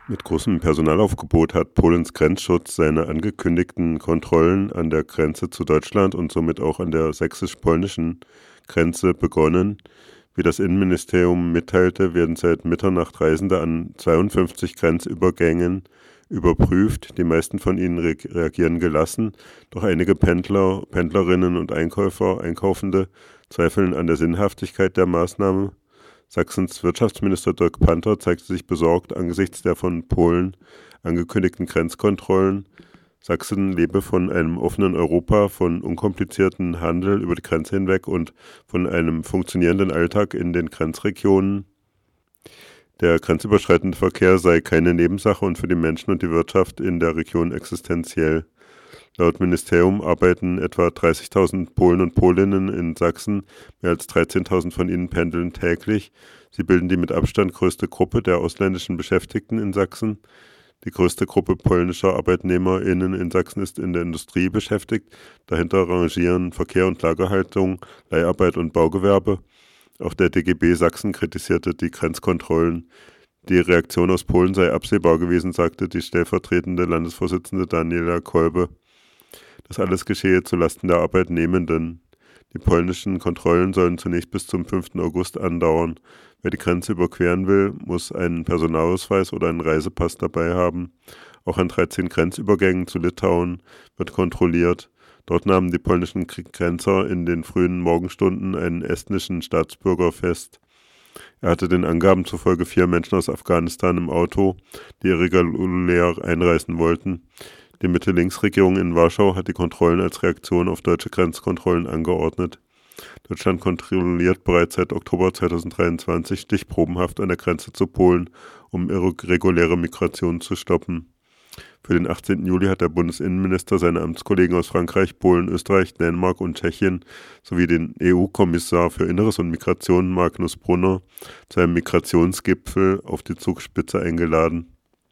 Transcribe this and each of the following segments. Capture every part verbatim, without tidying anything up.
Mit großem Personalaufgebot hat Polens Grenzschutz seine angekündigten Kontrollen an der Grenze zu Deutschland und somit auch an der sächsisch-polnischen Grenze begonnen. Wie das Innenministerium mitteilte, werden seit Mitternacht Reisende an zweiundfünfzig Grenzübergängen überprüft. Die meisten von ihnen re reagieren gelassen, doch einige Pendler, Pendlerinnen und Einkäufer, Einkaufende zweifeln an der Sinnhaftigkeit der Maßnahme. Sachsens Wirtschaftsminister Dirk Panther zeigte sich besorgt angesichts der von Polen angekündigten Grenzkontrollen. Sachsen lebe von einem offenen Europa, von unkomplizierten Handel über die Grenze hinweg und von einem funktionierenden Alltag in den Grenzregionen. Der grenzüberschreitende Verkehr sei keine Nebensache und für die Menschen und die Wirtschaft in der Region existenziell. Laut Ministerium arbeiten etwa dreißigtausend Polen und Polinnen in Sachsen, mehr als dreizehntausend von ihnen pendeln täglich. Sie bilden die mit Abstand größte Gruppe der ausländischen Beschäftigten in Sachsen. Die größte Gruppe polnischer ArbeitnehmerInnen in Sachsen ist in der Industrie beschäftigt. Dahinter rangieren Verkehr und Lagerhaltung, Leiharbeit und Baugewerbe. Auch der D G B Sachsen kritisierte die Grenzkontrollen. Die Reaktion aus Polen sei absehbar gewesen, sagte die stellvertretende Landesvorsitzende Daniela Kolbe. Das alles geschehe zulasten der Arbeitnehmenden. Die polnischen Kontrollen sollen zunächst bis zum fünften August andauern. Wer die Grenze überqueren will, muss einen Personalausweis oder einen Reisepass dabei haben. Auch an dreizehn Grenzübergängen zu Litauen wird kontrolliert. Dort nahmen die polnischen Grenzer in den frühen Morgenstunden einen estnischen Staatsbürger fest. Er hatte den Angaben zufolge vier Menschen aus Afghanistan im Auto, die irregulär einreisen wollten. Die Mitte-Links-Regierung in Warschau hat die Kontrollen als Reaktion auf deutsche Grenzkontrollen angeordnet. Deutschland kontrolliert bereits seit Oktober zweitausenddreiundzwanzig stichprobenhaft an der Grenze zu Polen, um irreguläre Migration zu stoppen. Für den achtzehnten Juli hat der Bundesinnenminister seine Amtskollegen aus Frankreich, Polen, Österreich, Dänemark und Tschechien sowie den E U-Kommissar für Inneres und Migration Magnus Brunner zu einem Migrationsgipfel auf die Zugspitze eingeladen.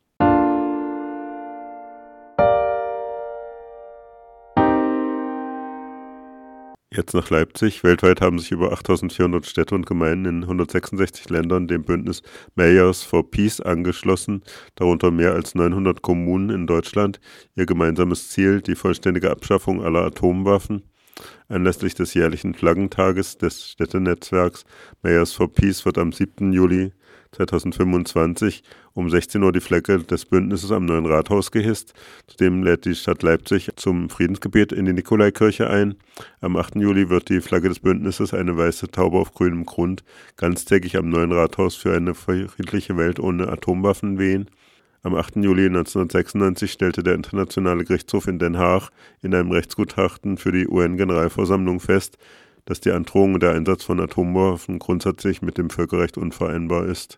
Jetzt nach Leipzig. Weltweit haben sich über achttausendvierhundert Städte und Gemeinden in hundertsechsundsechzig Ländern dem Bündnis Mayors for Peace angeschlossen, darunter mehr als neunhundert Kommunen in Deutschland. Ihr gemeinsames Ziel, die vollständige Abschaffung aller Atomwaffen. Anlässlich des jährlichen Flaggentages des Städtenetzwerks Mayors for Peace wird am siebten Juli zweitausendfünfundzwanzig um sechzehn Uhr die Flagge des Bündnisses am Neuen Rathaus gehisst. Zudem lädt die Stadt Leipzig zum Friedensgebet in die Nikolaikirche ein. Am achten Juli wird die Flagge des Bündnisses, eine weiße Taube auf grünem Grund, ganztägig am Neuen Rathaus für eine friedliche Welt ohne Atomwaffen wehen. Am achten Juli neunzehnhundertsechsundneunzig stellte der Internationale Gerichtshof in Den Haag in einem Rechtsgutachten für die U N-Generalversammlung fest, dass die Androhung und der Einsatz von Atomwaffen grundsätzlich mit dem Völkerrecht unvereinbar ist.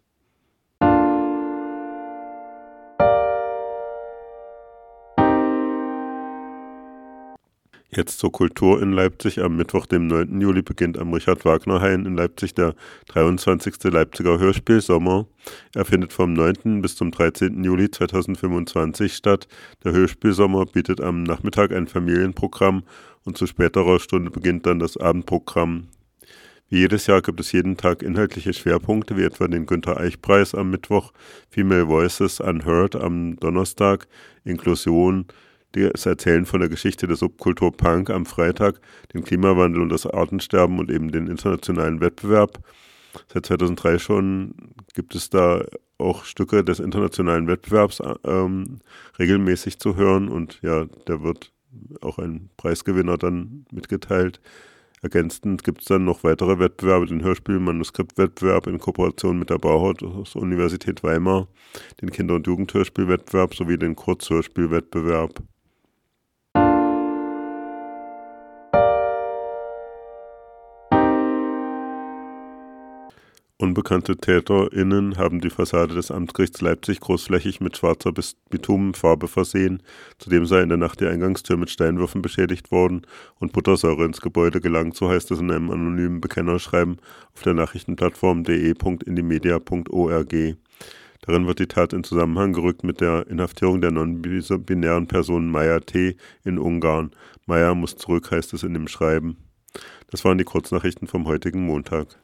Jetzt zur Kultur in Leipzig. Am Mittwoch, dem neunten Juli, beginnt am Richard-Wagner-Hain in Leipzig der dreiundzwanzigste Leipziger Hörspielsommer. Er findet vom neunten bis zum dreizehnten Juli zweitausendfünfundzwanzig statt. Der Hörspielsommer bietet am Nachmittag ein Familienprogramm und zu späterer Stunde beginnt dann das Abendprogramm. Wie jedes Jahr gibt es jeden Tag inhaltliche Schwerpunkte, wie etwa den Günther-Eich-Preis am Mittwoch, Female Voices Unheard am Donnerstag, Inklusion, das Erzählen von der Geschichte der Subkultur Punk am Freitag, den Klimawandel und das Artensterben und eben den internationalen Wettbewerb. Seit zweitausenddrei schon gibt es da auch Stücke des internationalen Wettbewerbs ähm, regelmäßig zu hören und ja, da wird auch ein Preisgewinner dann mitgeteilt. Ergänzend gibt es dann noch weitere Wettbewerbe, den Hörspiel-Manuskriptwettbewerb in Kooperation mit der Bauhaus-Universität Weimar, den Kinder- und Jugendhörspielwettbewerb sowie den Kurzhörspielwettbewerb. Unbekannte TäterInnen haben die Fassade des Amtsgerichts Leipzig großflächig mit schwarzer Bitumenfarbe versehen. Zudem sei in der Nacht die Eingangstür mit Steinwürfen beschädigt worden und Buttersäure ins Gebäude gelangt, so heißt es in einem anonymen Bekennerschreiben auf der Nachrichtenplattform de punkt indimedia punkt org. Darin wird die Tat in Zusammenhang gerückt mit der Inhaftierung der non-binären Person Maya T. in Ungarn. Maya muss zurück, heißt es in dem Schreiben. Das waren die Kurznachrichten vom heutigen Montag.